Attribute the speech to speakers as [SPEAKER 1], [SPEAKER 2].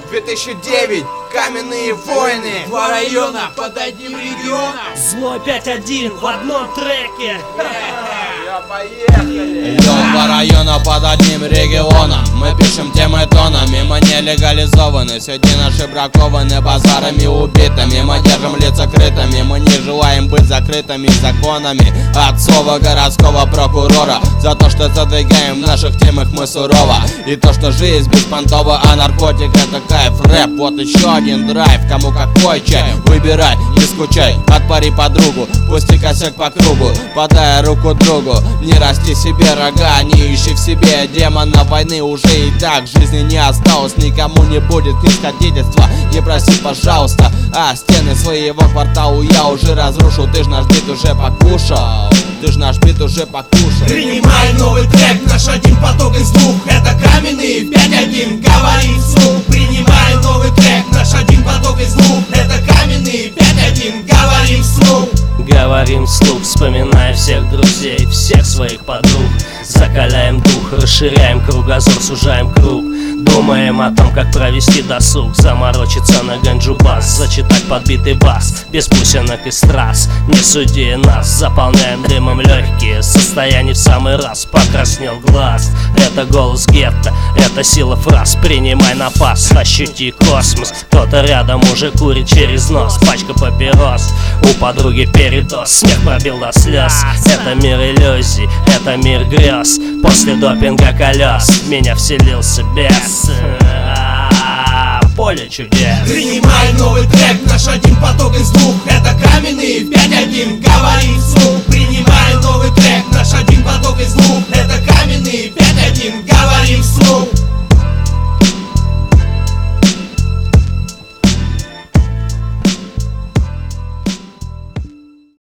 [SPEAKER 1] 2009, каменные войны.
[SPEAKER 2] Два района под одним регионом.
[SPEAKER 3] Зло 5-1 в одном треке.
[SPEAKER 1] Поехали.
[SPEAKER 4] Два района под одним регионом. Мы пишем темы тонами, мы не легализованы. Среди наши бракованы базарами убитыми. Мы держим лица крытыми, мы не желаем быть закрытыми законами отцова городского прокурора. За то, что задвигаем в наших темах мы сурово. И то, что жизнь беспонтова, а наркотик это кайф. Рэп, вот еще один драйв. Кому какой чай, выбирай, не скучай. Отпари подругу, пусти косяк по кругу. Подай руку другу, не расти себе рога, не ищи в себе демона войны. Уже и так жизни не осталось, никому не будет снисходительства. Не проси, пожалуйста, а стены своего квартала я уже разрушил. Ты ж наш бит уже покушал, ты ж наш бит уже покушал.
[SPEAKER 2] Принимай новый трек, наш один поток из двух. Это каменные 5-1, говори вслух. Принимай новый трек, наш один поток из двух. Это каменные 5-1, говори вслух.
[SPEAKER 3] Говорим вслух, вспоминая всех друзей, всех своих подруг. Закаляем дух, расширяем кругозор, сужаем круг. Думаем о том, как провести досуг. Заморочиться на ганджу-бас, зачитать подбитый бас. Без бусинок и страз, не суди нас. Заполняем дымом легкие, состояние в самый раз. Покраснел глаз, это голос гетто, это сила фраз. Принимай на пас, ощути космос. Кто-то рядом уже курит через нос. Пачка папирос, у подруги передоз. Смех пробил до слез. Это мир иллюзий, это мир грез. После допинга колес в меня вселился бес. Поле чудес.
[SPEAKER 2] Принимай новый трек, наш один поток из двух. Это каменные 5-1, говори вслух. Принимай новый трек, наш один поток из двух. Это каменные 5-1, говори вслух.